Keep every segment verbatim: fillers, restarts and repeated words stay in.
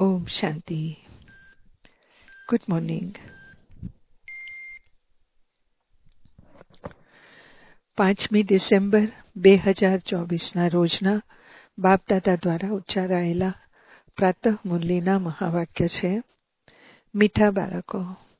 ઓમ શાંતિ. Good morning. પાંચમી December બે હજાર ચોવીસના રોજના બાપદાદા દ્વારા ઉચ્ચારાયેલા પ્રાતઃ મુરલીના મહાવાક્ય છે. મીઠા બાળકો,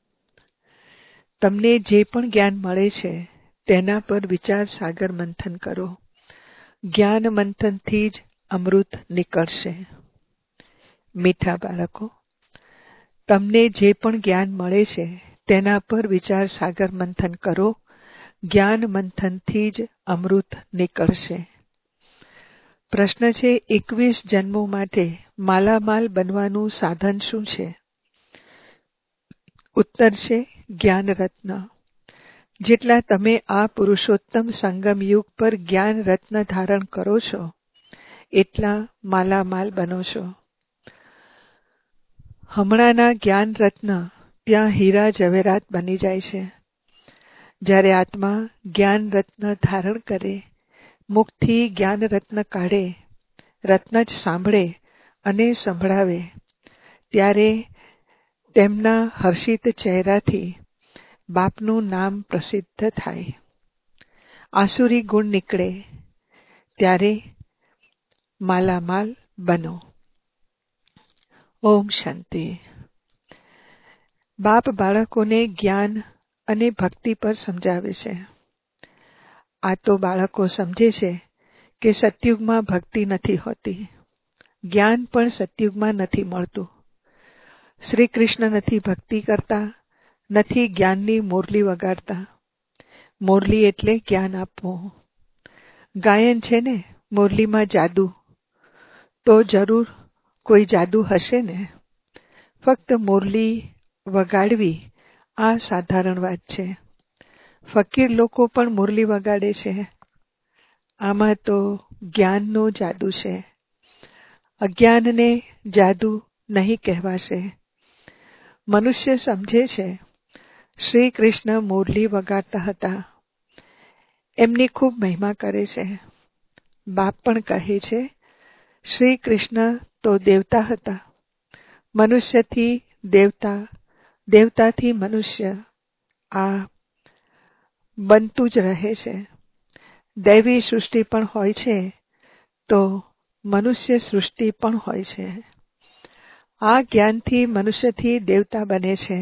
તમને જે પણ જ્ઞાન મળે છે તેના પર વિચાર સાગર મંથન કરો. જ્ઞાન મંથનથી જ અમૃત નીકળશે. મીઠા બાળકો, તમને જે પણ જ્ઞાન મળે છે તેના પર વિચાર સાગર મંથન કરો. જ્ઞાન મંથનથી જ અમૃત નીકળશે. પ્રશ્ન છે, એકવીસ જન્મો માટે માલામાલ બનવાનું સાધન શું છે? ઉત્તર છે જ્ઞાન રત્ન. જેટલા તમે આ પુરુષોત્તમ સંગમ યુગ પર જ્ઞાન રત્ન ધારણ કરો છો એટલા માલામાલ બનો છો. હમણાંના જ્ઞાન રત્ન ત્યાં હીરા જવેરાત બની જાય છે. જ્યારે આત્મા જ્ઞાન રત્ન ધારણ કરે, મુખથી જ્ઞાન રત્ન કાઢે, રત્ન જ સાંભળે અને સંભળાવે, ત્યારે તેમના હર્ષિત ચહેરાથી બાપનું નામ પ્રસિદ્ધ થાય. આસુરી ગુણ નીકળે, ત્યારે માલામાલ બનો. ઓમ શાંતિ. બાપ બાળકોને જ્ઞાન અને ભક્તિ પર સમજાવે છે. આ તો બાળકો સમજે છે કે સતયુગમાં ભક્તિ નથી હોતી, જ્ઞાન પણ સતયુગમાં નથી મળતું. શ્રી કૃષ્ણ નથી ભક્તિ કરતા, નથી જ્ઞાનની મોરલી વગાડતા. મોરલી એટલે જ્ઞાન આપવું. ગાયન છે ને, મોરલીમાં જાદુ, તો જરૂર કોઈ જાદુ હશે ને. ફક્ત મોરલી વગાડવી આ સાધારણ વાત છે. ફકીર લોકો પણ મુરલી વગાડે છે. આમાં તો જ્ઞાનનો જાદુ છે. અજ્ઞાનને જાદુ નહીં કહેવાશે. મનુષ્ય સમજે છે શ્રી કૃષ્ણ મુરલી વગાડતા હતા, એમની ખૂબ મહિમા કરે છે. બાપ પણ કહે છે શ્રી કૃષ્ણ તો દેવતા હતા. મનુષ્યથી દેવતા, દેવતાથી મનુષ્ય, આ બનતું જ રહે છે. દૈવી સૃષ્ટિ પણ હોય છે તો મનુષ્ય સૃષ્ટિ પણ હોય છે. આ જ્ઞાનથી મનુષ્યથી દેવતા બને છે.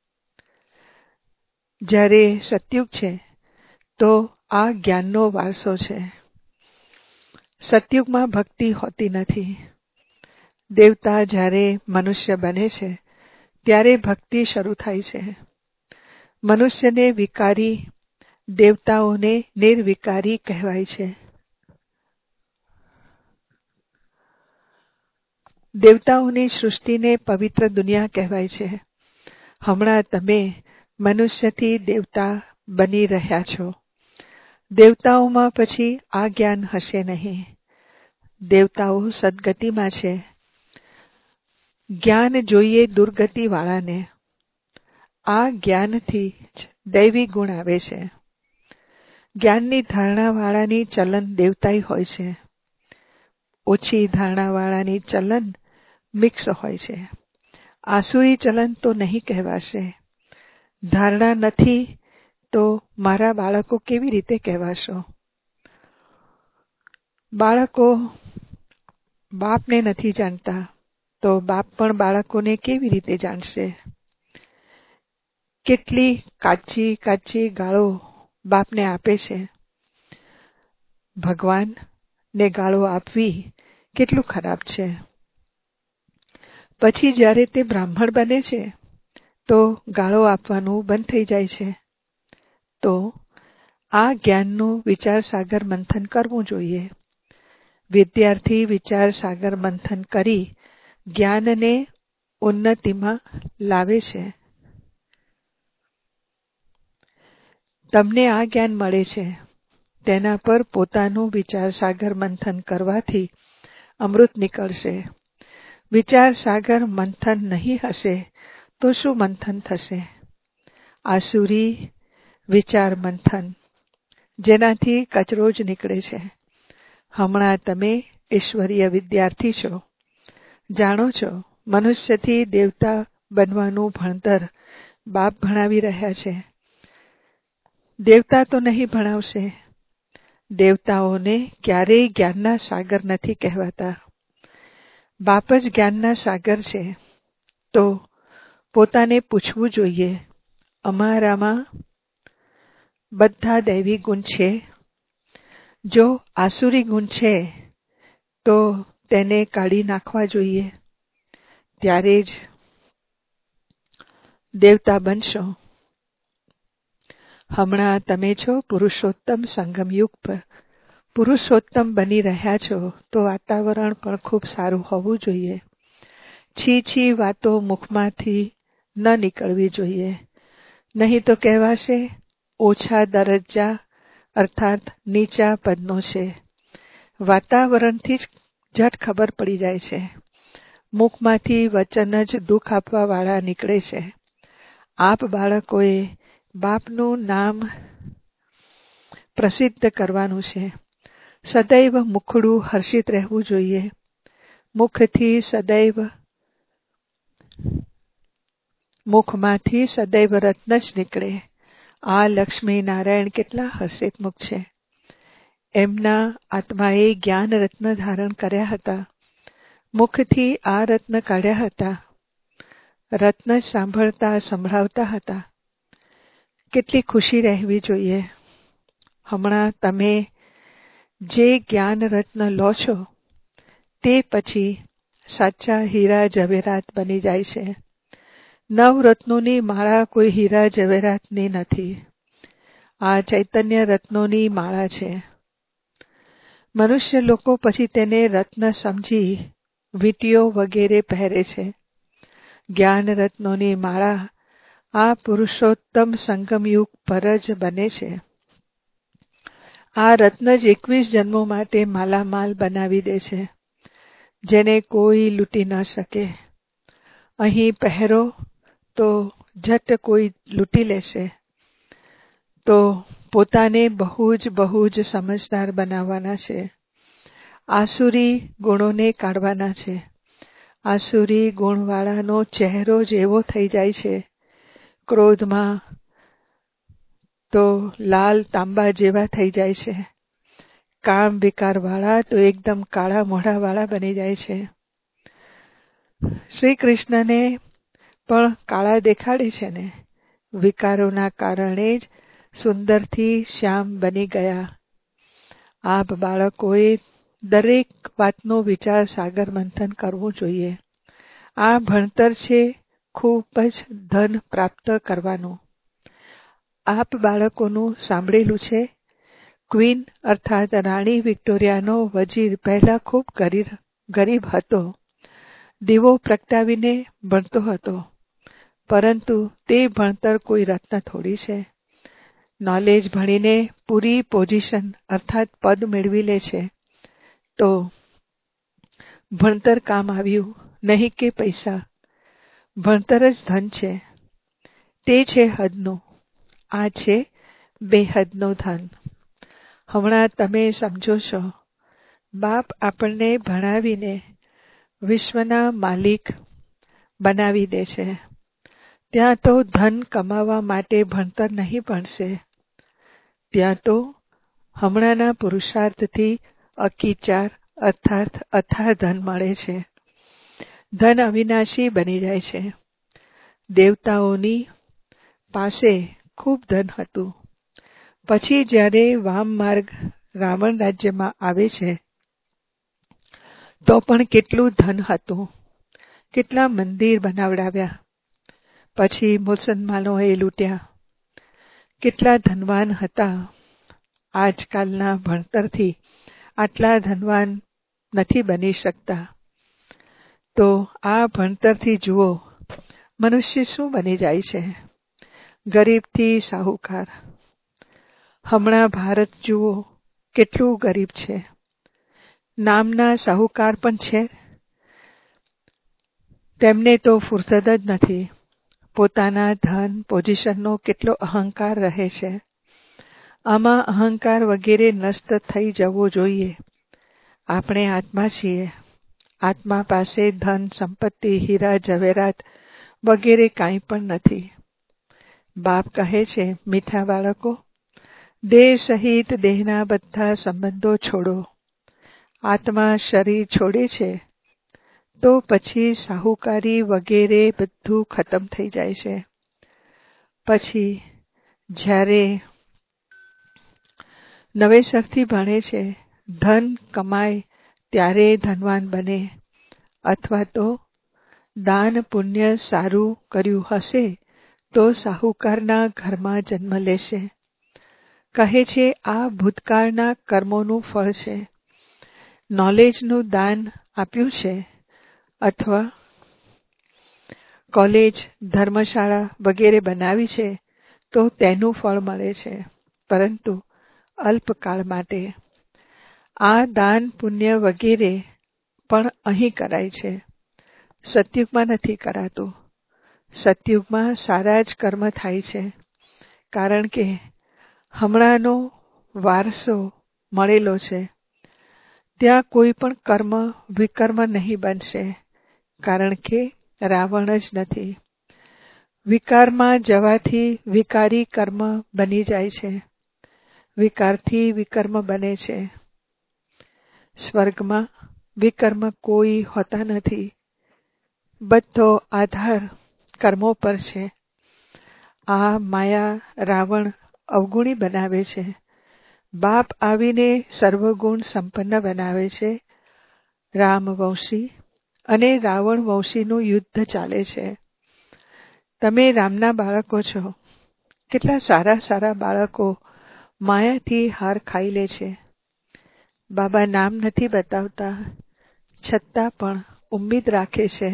જ્યારે સતયુગ છે તો આ જ્ઞાનનો વારસો છે. સતયુગમાં ભક્તિ હોતી નથી. દેવતા જ્યારે મનુષ્ય બને છે ત્યારે ભક્તિ શરૂ થાય છે. મનુષ્યને વિકારી, દેવતાઓને નિર્વિકારી કહેવાય છે. દેવતાઓની સૃષ્ટિને પવિત્ર દુનિયા કહેવાય છે. હમણાં તમે મનુષ્યથી દેવતા બની રહ્યા છો. દેવતાઓમાં પછી આ જ્ઞાન હશે નહીં. દેવતાઓ સદગતિમાં છે. જ્ઞાન જોઈએ દુર્ગતિવાળાને. આ જ્ઞાનથી જ દૈવી ગુણ આવે છે. જ્ઞાનની ધારણાવાળાની ચલન દેવતાઈ હોય છે. ઓછી ધારણાવાળાની ચલન મિક્સ હોય છે. આસુરી ચલન તો નહીં કહેવાશે. ધારણા નથી તો મારા બાળકો કેવી રીતે કહેવાશો? બાળકો બાપને નથી જાણતા તો બાપ પણ બાળકોને કેવી રીતે જાણશે? કેટલી કાચી કાચી ગાળો બાપને આપે છે. ભગવાનને ગાળો આપવી કેટલું ખરાબ છે. પછી જ્યારે તે બ્રાહ્મણ બને છે તો ગાળો આપવાનું બંધ થઈ જાય છે. તો આ જ્ઞાનનું વિચાર સાગર મંથન કરવું જોઈએ. વિદ્યાર્થી વિચાર સાગર મંથન કરી જ્ઞાનને ઉન્નતિમાં લાવે છે. તમને આ જ્ઞાન મળે છે તેના પર પોતાનું વિચાર સાગર મંથન કરવાથી અમૃત નીકળશે. વિચાર સાગર મંથન નહીં હશે તો શું મંથન થશે? આસુરી વિચાર મંથન, જેનાથી કચરો જ નીકળે છે. હમણાં તમે ઈશ્વરીય વિદ્યાર્થી છો, જાણો છો મનુષ્યથી દેવતા બનવાનું ભણતર બાપ ભણાવી રહ્યા છે. દેવતા તો નહીં ભણાવશે. દેવતાઓને ક્યારેય જ્ઞાનના સાગર નથી કહેવાતા. બાપ જ જ્ઞાનના સાગર છે. તો પોતાને પૂછવું જોઈએ, અમારામાં બધા દૈવી ગુણ છે? જો આસુરી ગુણ છે તો તેને કાઢી નાખવા જોઈએ. ત્યારે જ દેવતા બનશો. હમણાં તમે છો પુરુષોત્તમ સંગમ યુગ પર. પુરુષોત્તમ બની રહ્યા છો તો વાતાવરણ પણ ખૂબ સારું હોવું જોઈએ. છી છી વાતો મુખમાંથી ન નીકળવી જોઈએ. નહીં તો કહેવાશે ઓછા દરજ્જા અર્થાત નીચા પદનો છે. વાતાવરણથી જ ઝટ ખબર પડી જાય છે. મુખમાંથી વચન જ દુઃખ આપવા વાળા નીકળે છે. આપ બાળકોએ બાપનું નામ પ્રસિદ્ધ કરવાનું છે. સદૈવ મુખડું હર્ષિત રહેવું જોઈએ. મુખથી સદૈવ મુખમાંથી સદૈવ રત્ન જ નીકળે. આ લક્ષ્મી નારાયણ કેટલા હર્ષિત મુખ છે. એમના આત્માએ જ્ઞાન રત્ન ધારણ કર્યા હતા. મુખથી આ રત્ન કાઢ્યા હતા. રત્ન સાંભળતા સંભળાવતા હતા. કેટલી ખુશી રહેવી જોઈએ. હમણાં તમે જે જ્ઞાન રત્ન લો છો તે પછી સાચા હીરા ઝવેરાત બની જાય છે. નવરત્નોની માળા કોઈ હીરા ઝવેરાતની નથી. આ ચૈતન્ય રત્નોની માળા છે. મનુષ્ય લોકો પછી તેને રત્ન સમજી વીંટીઓ વગેરે પહેરે છે. જ્ઞાન રત્નોની માળા આ પુરુષોત્તમ સંગમયુગ પર જ બને છે. આ રત્ન જ એકવીસ જન્મો માટે માલામાલ બનાવી દે છે, જેને કોઈ લૂંટી ન શકે. અહીં પહેરો તો ઝટ કોઈ લૂંટી લેશે. તો પોતાને બહુ જ બહુ જ સમજદાર બનાવવાના છે. આસુરી ગુણોને કાઢવાના છે. આસુરી ગુણવાળાનો ચહેરો જ એવો થઈ જાય છે, ક્રોધમાં તો લાલ તાંબા જેવા થઈ જાય છે. કામ વિકારવાળા તો એકદમ કાળા મોઢાવાળા બની જાય છે. શ્રી કૃષ્ણને પણ કાળા દેખાડે છે ને. વિકારોના કારણે જ સુંદરથી શ્યામ બની ગયા. આપ બાળકોએ દરેક વાતનો વિચાર સાગર મંથન કરવું જોઈએ. આ ભણતર છે ખૂબ જ ધન પ્રાપ્ત કરવાનું. આપ બાળકોનું સાંભળેલું છે. ક્વીન અર્થાત રાણી વિક્ટોરિયાનો વજીર પહેલા ખૂબ ગરીબ ગરીબ હતો. દીવો પ્રગટાવીને ભણતો હતો. પરંતુ તે ભણતર કોઈ રત્ન થોડી છે. નોલેજ ભણીને પૂરી પોઝિશન અર્થાત પદ મેળવી લે છે. તો ભણતર કામ આવ્યું નહીં કે પૈસા. ભણતર જ ધન છે. તે છે હદનું. આ છે બેહદનું ધન. હમણાં તમે સમજો છો. બાપ આપણને ભણાવીને વિશ્વના માલિક બનાવી દે છે. ત્યાં તો ધન કમાવા માટે ભણતર નહીં ભણશે. ત્યાં તો હમણાંના પુરુષાર્થથી અકીચાર અર્થાત અથાર ધન મળે છે. ધન અવિનાશી બની જાય છે. દેવતાઓની પાસે ખૂબ ધન હતું. પછી જ્યારે વામ માર્ગ રાવણ રાજ્યમાં આવે છે તો પણ કેટલું ધન હતું. કેટલા મંદિર બનાવડાવ્યા. પછી મુસલમાનોએ લૂંટ્યા. કેટલા ધનવાન હતા. આજકાલના ભણતરથી આટલા ધનવાન નથી બની શકતા. તો આ ભણતરથી જુઓ મનુષ્ય શું બની જાય છે. ગરીબથી સાહુકાર. હમણાં ભારત જુઓ કેટલું ગરીબ છે. નામના સાહુકાર પણ છે. તેમને તો ફુરસદ જ નથી. પોતાના ધન પોઝિશનનો કેટલો અહંકાર રહે છે. આમાં અહંકાર વગેરે નષ્ટ થઈ જવો જોઈએ. આપણે આત્મા છીએ. આત્મા પાસે ધન, સંપત્તિ, હીરા જવેરાત વગેરે કાંઈ પણ નથી. બાપ કહે છે, મીઠા બાળકો, દેહ સહિત દેહના બધા સંબંધો છોડો. આત્મા શરીર છોડે છે તો પછી સાહુકારી વગેરે બધું ખતમ થઈ જાય છે. પછી જ્યારે નવેસરથી ભણે છે, ધન કમાય ત્યારે ધનવાન બને, અથવા તો દાન પુણ્ય સારું કર્યું હશે તો સાહુકારના ઘરમાં જન્મ લેશે. કહે છે આ ભૂતકાળના કર્મોનું ફળ છે. નોલેજનું દાન આપ્યું છે અથવા કોલેજ, ધર્મશાળા વગેરે બનાવી છે તો તેનું ફળ મળે છે, પરંતુ અલ્પકાળ માટે. આ દાન પુણ્ય વગેરે પણ અહીં કરાય છે, સતયુગમાં નથી કરાતું. સતયુગમાં સારા જ કર્મ થાય છે, કારણ કે હમણાંનો વારસો મળેલો છે. ત્યાં કોઈ પણ કર્મ વિકર્મ નહીં બનશે, કારણ કે રાવણ જ નથી. વિકારમાં જવાથી વિકારી કર્મ બની જાય છે, વિકારથી વિકર્મ બને છે. સ્વર્ગમાં વિકર્મ કોઈ હોતા નથી, બધો આધાર કર્મો પર છે. આ માયા રાવણ અવગુણી બનાવે છે. બાપ આવીને સર્વગુણ સંપન્ન બનાવે છે. રામવંશી અને રાવણ વંશીનું યુદ્ધ ચાલે છે. તમે રામના બાળકો છો. કેટલા સારા સારા બાળકો માયાથી હાર ખાઈ લે છે. બાબા નામ નથી બતાવતા, છતાં પણ ઉમ્મીદ રાખે છે.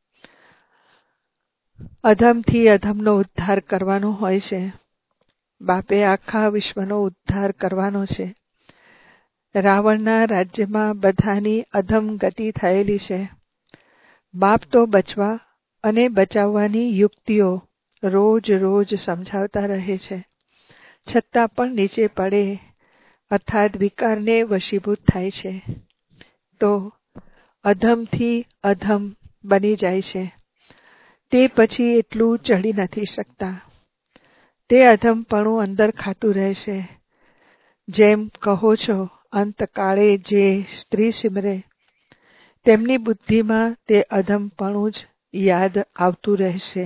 અધમથી અધમનો ઉદ્ધાર કરવાનો હોય છે. બાપે આખા વિશ્વનો ઉદ્ધાર કરવાનો છે. રાવણના રાજ્યમાં બધાની અધમ ગતિ થયેલી છે. બાપ તો બચવા અને બચાવવાની યુક્તિઓ રોજ રોજ સમજાવતા રહે છે, છતાં પણ નીચે પડે અર્થાત વિકારને વશીભૂત થાય છે તો અધમથી અધમ બની જાય છે. તે પછી એટલું ચડી નથી શકતા. તે અધમપણું અંદર ખાતું રહેશે. જેમ કહો છો અંતકાળે જે સ્ત્રી સિમરે, તેમની બુદ્ધિમાં તે અધમપણું જ યાદ આવતું રહેશે.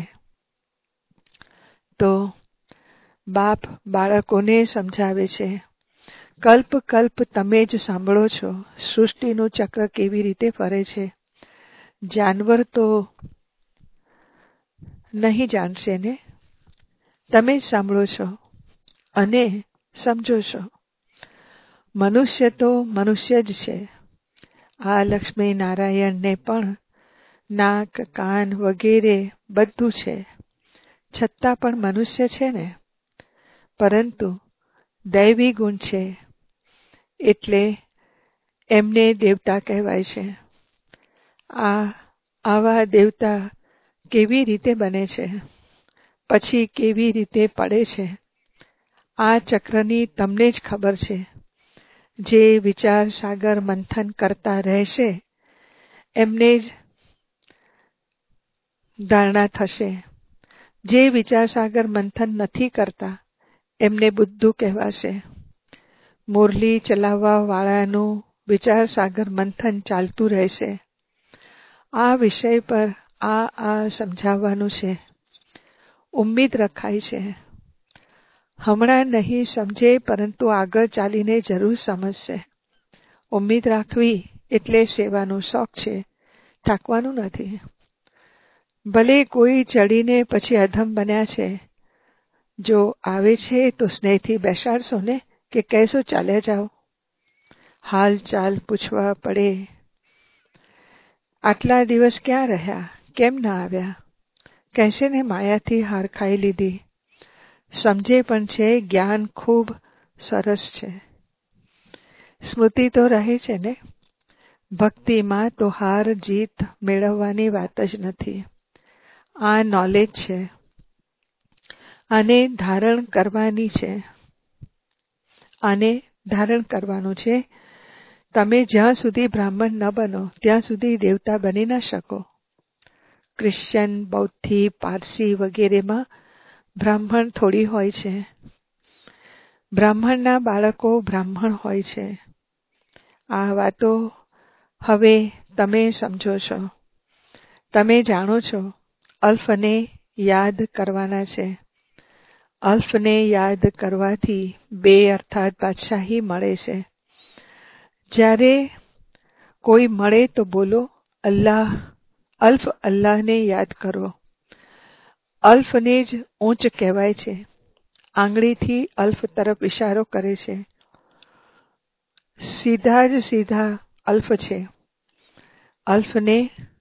તો બાપ બાળકોને સમજાવે છે, કલ્પ કલ્પ તમે જ સાંભળો છો સૃષ્ટિનું ચક્ર કેવી રીતે ફરે છે. જાનવર તો નહીં જાણશે ને, તમે જ સાંભળો છો અને સમજો છો. મનુષ્ય તો મનુષ્ય જ છે. આ લક્ષ્મી નારાયણને પણ નાક, કાન વગેરે બધું છે, છતાં પણ મનુષ્ય છે ને. પરંતુ દૈવી ગુણ છે એટલે એમને દેવતા કહેવાય છે. આ આવા દેવતા કેવી રીતે બને છે, પછી કેવી રીતે પડે છે, આ ચક્રની તમને જ ખબર છે. જે વિચાર સાગર મંથન કરતા રહેશે એમને જ ધારણા થશે. જે વિચાર સાગર મંથન નથી કરતા એમને બુદ્ધુ કહેવાશે. મુરલી ચલાવવા વાળાનું વિચાર સાગર મંથન ચાલતું રહેશે. આ વિષય પર આ આ સમજાવવાનું છે. ઉમ્મીદ રખાય છે. હમણાં નહીં સમજે, પરંતુ આગળ ચાલીને જરૂર સમજશે. ઉમ્મીદ રાખવી એટલે સેવાનો શોખ છે, થાકવાનું નથી. ભલે કોઈ ચડીને પછી અધમ બન્યા છે, જો આવે છે તો સ્નેહથી બેસાડશો ને, કે કહેશો ચાલ્યા જાઓ. હાલ ચાલ પૂછવા પડે. આટલા દિવસ ક્યાં રહ્યા, કેમ ના આવ્યા? કહેશે ને માયાથી હાર ખાઈ લીધી. સમજે પણ છે જ્ઞાન ખૂબ સરસ છે. સ્મૃતિ તો રહે છે ને. ભક્તિમાં તો હાર જીત મેળવવાની વાત જ નથી. આ નોલેજ છે. આને ધારણ કરવાની છે. આને ધારણ કરવાનું છે તમે જ્યાં સુધી બ્રાહ્મણ ન બનો ત્યાં સુધી દેવતા બની ન શકો. ક્રિશ્ચન, બૌદ્ધી, પારસી વગેરેમાં બ્રાહ્મણ થોડી હોય છે. બ્રાહ્મણના બાળકો બ્રાહ્મણ હોય છે. આ વાતો હવે તમે સમજો છો. તમે જાણો છો અલ્ફને યાદ કરવાના છે. અલ્ફને યાદ કરવાથી બે અર્થાત બાદશાહી મળે છે. જ્યારે કોઈ મળે તો બોલો અલ્લાહ, અલ્ફ અલ્લાહને યાદ કરો. અલ્ફને જ ઊંચ કહેવાય છે. આંગળીથી અલ્ફ તરફ ઇશારો કરે છે. સીધા જ સીધા અલ્ફ છે. અલ્ફને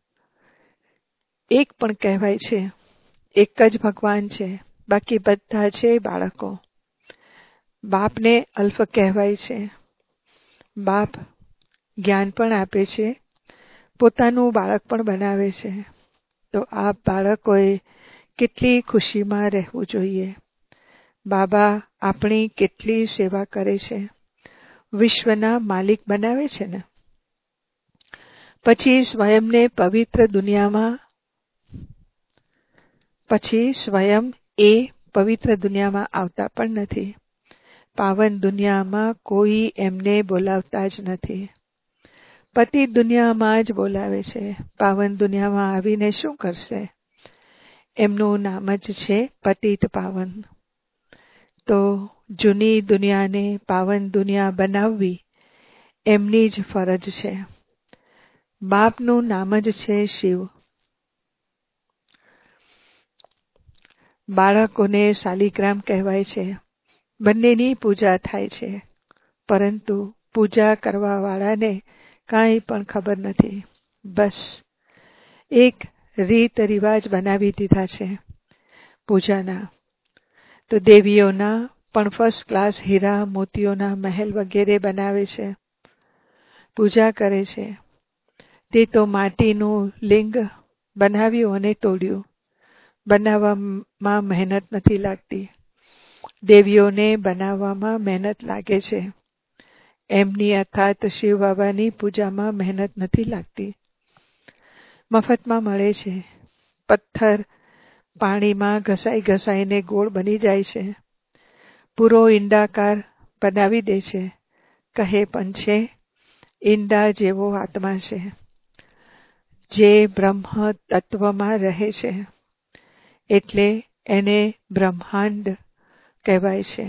એક પણ કહેવાય છે. એક જ ભગવાન છે, બાકી બધા છે બાળકો. બાપને અલ્ફ કહેવાય છે. બાપ જ્ઞાન પણ આપે છે, પોતાનું બાળક પણ બનાવે છે. તો આ બાળકોએ કેટલી ખુશીમાં રહેવું જોઈએ. બાબા આપણી કેટલી સેવા કરે છે. વિશ્વના માલિક બનાવે છે ને. પછી સ્વયંને પવિત્ર દુનિયામાં પછી સ્વયં એ પવિત્ર દુનિયામાં આવતા પણ નથી. પાવન દુનિયામાં કોઈ એમને બોલાવતા જ નથી. પતિ દુનિયામાં જ બોલાવે છે. પાવન દુનિયામાં આવીને શું કરશે? એમનું નામ જ છે પતિત પાવન. તો જૂની દુનિયાને પાવન દુનિયા બનાવવી એમની જ ફરજ છે. બાપનું નામ જ છે શિવ. બાળકોને શાલિગ્રામ કહેવાય છે. બંનેની પૂજા થાય છે, પરંતુ પૂજા કરવાવાળાને કાંઈ પણ ખબર નથી. બસ એક રીત રિવાજ બનાવી દીધા છે પૂજાના. તો દેવીઓના પણ ફર્સ્ટ ક્લાસ હીરા મોતીઓના મહેલ વગેરે બનાવે છે, પૂજા કરે છે. તે તો માટીનું લિંગ બનાવ્યું અને તોડ્યું. બનાવવામાં મહેનત નથી લાગતી. દેવીઓને બનાવવામાં મહેનત લાગે છે. એમની અર્થાત શિવ બાબાની પૂજામાં મહેનત નથી લાગતી. મફતમાં મળે છે. પથ્થર પાણીમાં ઘસાઈ ઘસાઈને ગોળ બની જાય છે. પૂરો ઈંડાકાર બનાવી દે છે. કહે પણ છે ઈંડા જેવો આત્મા છે, જે બ્રહ્મ તત્વમાં રહે છે. એટલે એને બ્રહ્માંડ કહેવાય છે.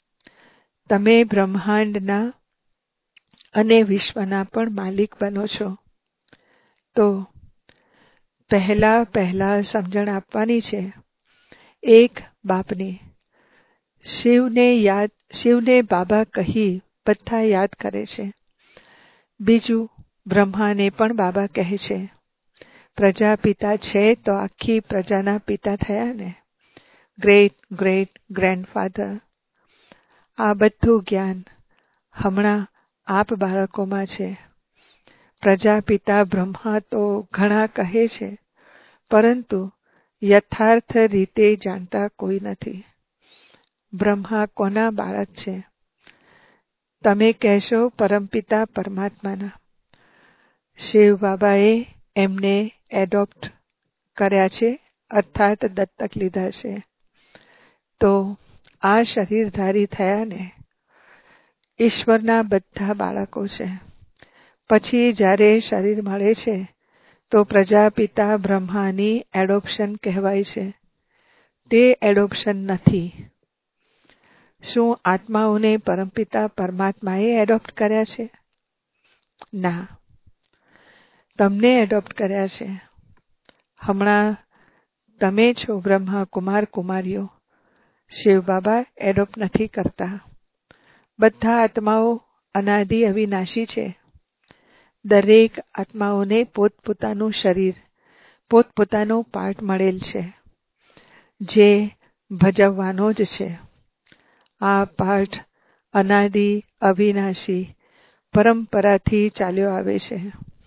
તમે બ્રહ્માંડના અને વિશ્વના પણ માલિક બનો છો. તો પહેલા પહેલા સમજણ આપવાની છે એક બાપની. શિવને યાદ શિવને બાબા કહી બધા યાદ કરે છે. બીજું બ્રહ્માને પણ બાબા કહે છે. પ્રજાપિતા છે તો આખી પ્રજાના પિતા થયા ને. Great great grandfather. આ બધું જ્ઞાન હમણાં આપ બાળકોમાં છે. પ્રજાપિતા બ્રહ્મા તો ઘણા કહે છે, પરંતુ યથાર્થ રીતે જાણતા કોઈ નથી. બ્રહ્મા કોના બાળક છે? તમે કહેશો પરમપિતા પરમાત્માના. શિવ બાબાએ એમને એડોપ્ટ કર્યા છે, અર્થાત દત્તક લીધા છે. તો આ શરીરધારી થયા ને. ઈશ્વરના બધા બાળકો છે. પછી જ્યારે શરીર મળે છે તો પ્રજાપિતા બ્રહ્માની એડોપ્શન કહેવાય છે. તે એડોપ્શન નથી. શું આત્માઓને પરમપિતા પરમાત્માએ એડોપ્ટ કર્યા છે? ના, તમને એડોપ્ટ કર્યા છે. હમણાં તમે છો બ્રહ્મા કુમાર કુમારીઓ. શિવ બાબા એડોપ્ટ નથી કરતા. બધા આત્માઓ અનાદિ અવિનાશી છે. દરેક આત્માઓને પોતપોતાનું શરીર, પોતપોતાનો પાર્ટ મળેલ છે, જે ભજવવાનો જ છે. આ પાઠ અનાદિ અવિનાશી પરંપરાથી ચાલ્યો આવે છે.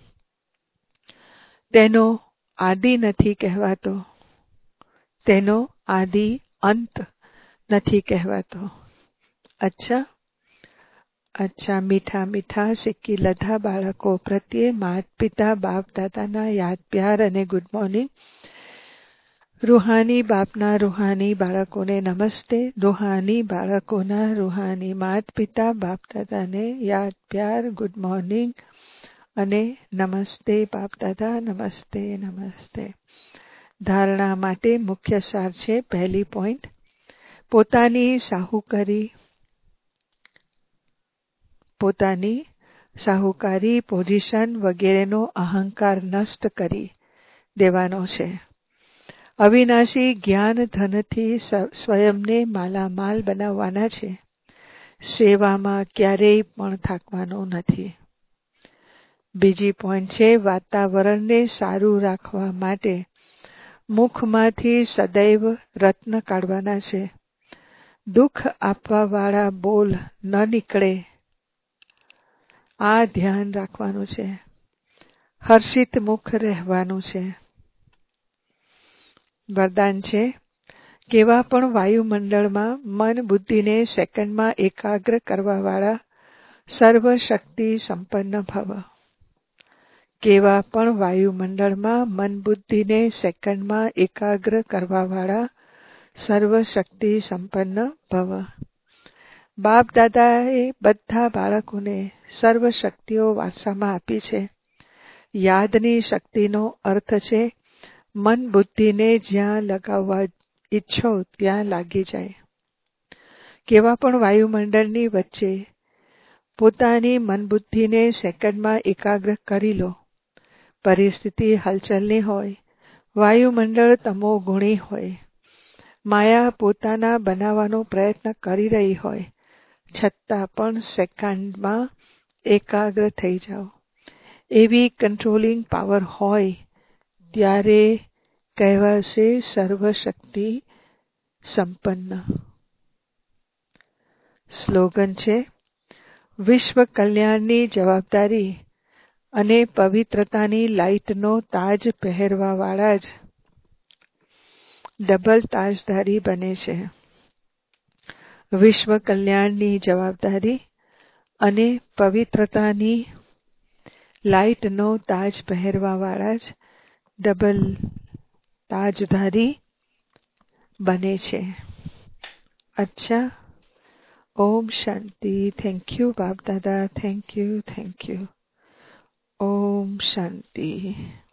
તેનો આદિ નથી કહેવાતો. તેનો આદિ અંત નથી કહેવાતો. અચ્છા, અચ્છા, મીઠા મીઠા સિક્કી લધા બાળકો પ્રત્યે માતા પિતા બાપ દાદાના યાદ પ્યાર અને ગુડ મોર્નિંગ. રૂહાની બાપના રૂહાની બાળકોને નમસ્તે. રૂહાની બાળકોના રૂહાની માતા પિતા બાપ દાદાને યાદ પ્યાર ગુડ મોર્નિંગ અને નમસ્તે બાપ દાદા, નમસ્તે નમસ્તે. ધારણા માટે મુખ્ય સાર છે. પહેલી પોઈન્ટ, પોતાની સાહુકારી પોતાની સાહુકારી પોઝિશન વગેરેનો અહંકાર નષ્ટ કરી દેવાનો છે. અવિનાશી જ્ઞાન ધનથી સ્વયંને માલામાલ બનાવવાના છે. સેવામાં ક્યારેય પણ થાકવાનો નથી. બીજી પોઈન્ટ છે, વાતાવરણને સારું રાખવા માટે મુખમાંથી સદૈવ રત્ન કાઢવાના છે. દુઃખ આપવાવાળા બોલ ન નીકળે, આ ધ્યાન રાખવાનું છે. હર્ષિત મુખ રહેવાનું છે. વરદાન છે, કેવા પણ વાયુમંડળમાં મન બુદ્ધિને સેકન્ડમાં એકાગ્ર કરવાવાળા સર્વશક્તિ સંપન્ન ભવ. કેવા પણ વાયુમંડળમાં મન બુદ્ધિને સેકન્ડમાં એકાગ્ર કરવાવાળા સર્વશક્તિ સંપન્ન ભવ. બાપ દાદાએ બધા બાળકોને સર્વશક્તિઓ વારસામાં આપી છે. યાદની શક્તિનો અર્થ છે મન બુદ્ધિને જ્યાં લગાવવા ઈચ્છો ત્યાં લાગી જાય. કેવા પણ વાયુમંડળની વચ્ચે પોતાની મન બુદ્ધિને સેકન્ડમાં એકાગ્ર કરી લો. પરિસ્થિતિ હલચલની હોય, વાયુમંડળ તમો ગુણી હોય, માયા પોતાના બનાવવાનો પ્રયત્ન કરી રહી હોય, છતાં પણ સેકન્ડમાં એકાગ્ર થઈ જાઓ. એવી કંટ્રોલિંગ પાવર હોય ત્યારે કહેવાશે સર્વશક્તિ સંપન્ન. સ્લોગન છે, વિશ્વ કલ્યાણની જવાબદારી અને પવિત્રતાની લાઇટનો તાજ પહેરવાવાળા જ ડબલ તાજધારી બને છે. વિશ્વ કલ્યાણની જવાબદારી અને પવિત્રતાની લાઇટનો તાજ પહેરવાવાળા જ ડબલ તાજધારી બને છે. અચ્છા, ઓમ શાંતિ. Thank you Bap Dada. Thank you thank you. ઓમ શાંતિ.